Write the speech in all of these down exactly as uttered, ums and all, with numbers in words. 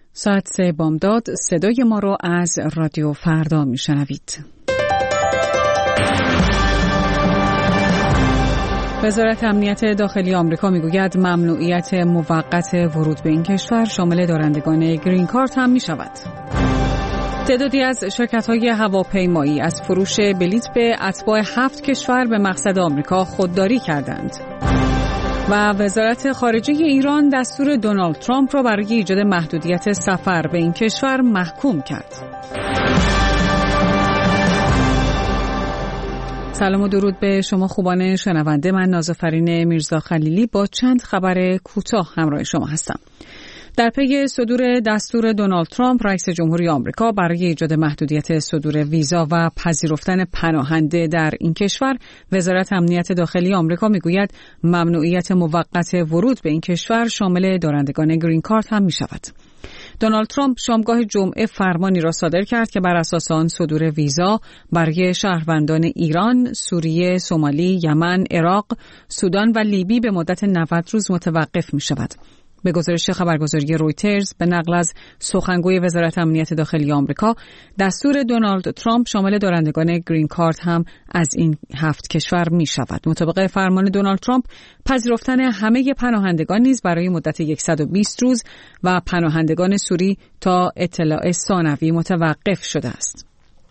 ساعت سه بامداد صدای ما رو از رادیو فردا میشنوید. وزارت امنیت داخلی آمریکا میگوید ممنوعیت موقت ورود به این کشور شامل دارندگان گرین کارت هم می شود. تعدادی از شرکت‌های هواپیمایی از فروش بلیط به اتباع هفت کشور به مقصد آمریکا خودداری کردند. و وزارت خارجه ایران دستور دونالد ترامپ را برای ایجاد محدودیت سفر به این کشور محکوم کرد. سلام و درود به شما خوبان شنونده. من نازافرین میرزا خلیلی با چند خبر کوتاه همراه شما هستم. در پی صدور دستور دونالد ترامپ رئیس جمهوری آمریکا برای ایجاد محدودیت صدور ویزا و پذیرفتن پناهنده در این کشور، وزارت امنیت داخلی آمریکا میگوید ممنوعیت موقت ورود به این کشور شامل دارندگان گرین کارت هم می شود. دونالد ترامپ شامگاه جمعه فرمانی را صادر کرد که بر اساس آن صدور ویزا برای شهروندان ایران، سوریه، سومالی، یمن، عراق، سودان و لیبی به مدت نود روز متوقف می شود. به گزارش خبرگزاری رویترز به نقل از سخنگوی وزارت امنیت داخلی آمریکا، دستور دونالد ترامپ شامل دارندگان گرین کارت هم از این هفت کشور می شود. مطابق فرمان دونالد ترامپ، پذیرفتن همه پناهندگان نیز برای مدت صد و بیست روز و پناهندگان سوری تا اطلاع ثانوی متوقف شده است.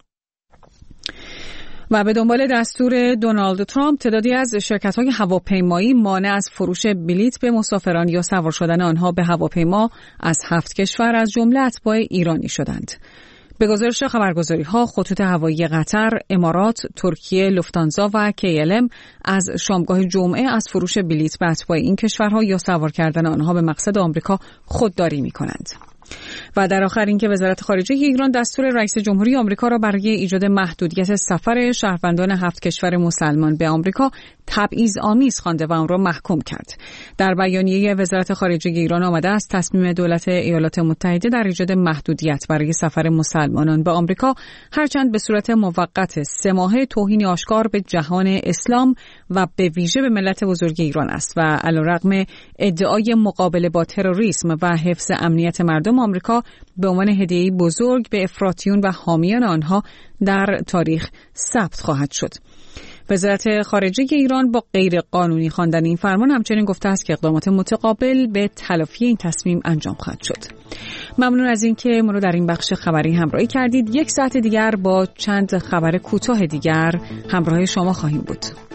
و به دنبال دستور دونالد ترامپ، تعدادی از شرکت‌های هواپیمایی مانع از فروش بلیط به مسافران یا سوار شدن آنها به هواپیما از هفت کشور از جمله اتباع ایرانی شدند. به گزارش خبرگزاری‌ها، خطوط هوایی قطر، امارات، ترکیه، لوفتانزا و کی ال ام از شامگاه جمعه از فروش بلیط به اتباع این کشورها یا سوار کردن آنها به مقصد آمریکا خودداری می‌کنند. و در آخر اینکه وزارت خارجه ایران دستور رئیس جمهوری آمریکا را برای ایجاد محدودیت سفر شهروندان هفت کشور مسلمان به آمریکا تبعیض‌آمیز خوانده و آن را محکوم کرد. در بیانیه وزارت خارجه ایران آمده است تصمیم دولت ایالات متحده در ایجاد محدودیت برای سفر مسلمانان به آمریکا هرچند به صورت موقت سه ماهه توهین آشکار به جهان اسلام و به ویژه به ملت بزرگ ایران است و علیرغم ادعای مقابله با تروریسم و حفظ امنیت مردم آمریکا به عنوان هدیه‌ای بزرگ به افراطیون و حامیان آنها در تاریخ ثبت خواهد شد. وزارت خارجه ایران با غیر قانونی خواندن این فرمان همچنین گفته است که اقدامات متقابل به تلافی این تصمیم انجام خواهد شد. ممنون از اینکه ما رو در این بخش خبری همراهی کردید. یک ساعت دیگر با چند خبر کوتاه دیگر همراه شما خواهیم بود.